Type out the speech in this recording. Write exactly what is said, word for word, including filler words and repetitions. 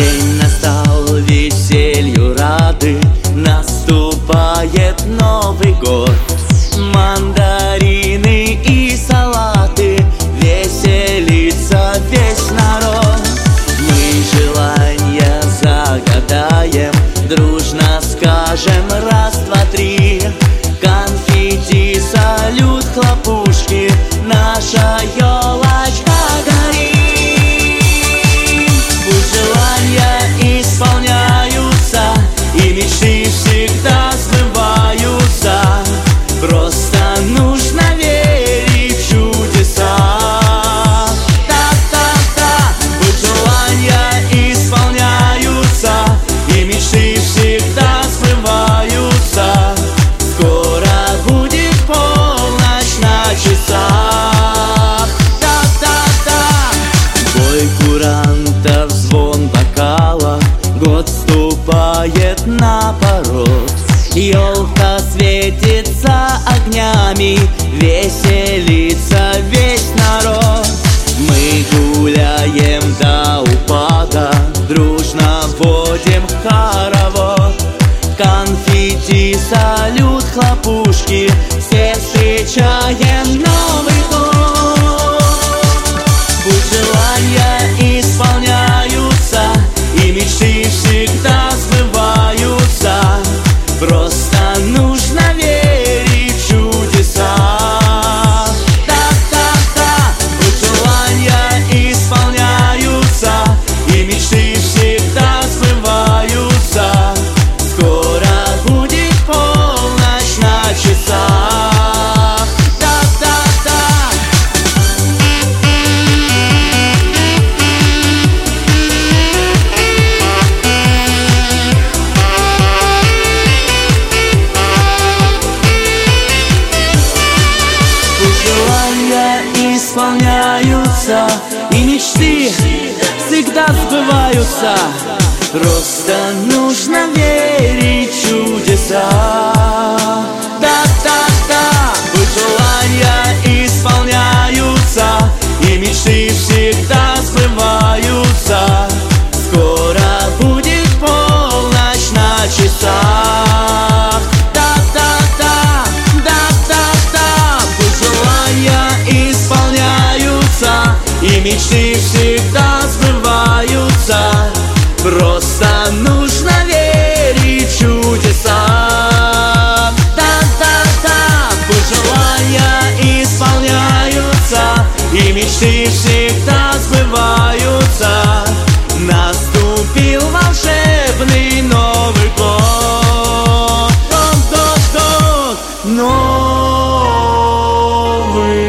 День настал, веселью рады, наступает Новый год. Мандарины и салаты, веселится весь народ. Мы желания загадаем, дружно скажем раз, два, три. Конфетти, салют, хлопушки, наша елочка горит. Пусть желания исполняются и мечты всегда сбываются. Просто нужно верить в чудеса. Та-та-та. Пусть желания исполняются и мечты всегда сбываются. Скоро будет полночь на часах. Та-та-та. Бой курантов, звон бокалов, год вступает на порог. Елка светится огнями, веселится весь народ. Мы гуляем до упада, дружно водим хоровод. Конфетти, салют, хлопушки, все встречаем Новый год. Пусть желания исполняются и мечты всегда сбываются. Просто нужно верить в чудеса. Та-та-та. Пусть желания исполняются и мечты всегда сбываются. Скоро будет полночь на часах. Та-та-та. Желания исполняются и мечты всегда сбываются. Просто нужно верить в чудеса. Да-да-да. Пусть желания исполняются и мечты всегда сбываются. Скоро будет полночь на часах. Да-да-да. Да-да-да. Пусть желания исполняются и мечты всегда сбываются. Просто нужно верить в чудеса. Да-да-да. Пусть желания исполняются и мечты всегда сбываются. Наступил волшебный Новый год. Год, год, год. Новый